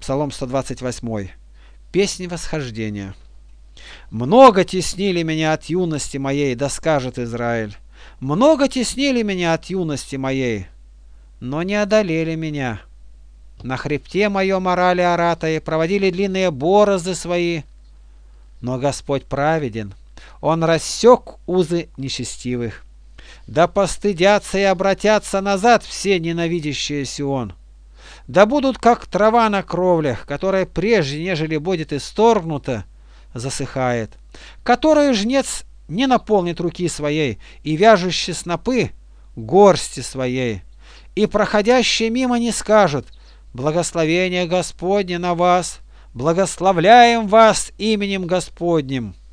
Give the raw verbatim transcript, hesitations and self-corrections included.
Псалом сто двадцать восемь. Песнь восхождения. Много теснили меня от юности моей, да скажет Израиль. Много теснили меня от юности моей, но не одолели меня. На хребте моем орали оратаи, проводили длинные борозды свои. Но Господь праведен, Он рассек узы нечестивых. Да постыдятся и обратятся назад все ненавидящие Сион. Да будут, как трава на кровлях, которая прежде, нежели будет исторгнута, засыхает, которую жнец не наполнит руки своей, и вяжущие снопы горсти своей, и проходящие мимо не скажут: благословение Господне на вас, благословляем вас именем Господним.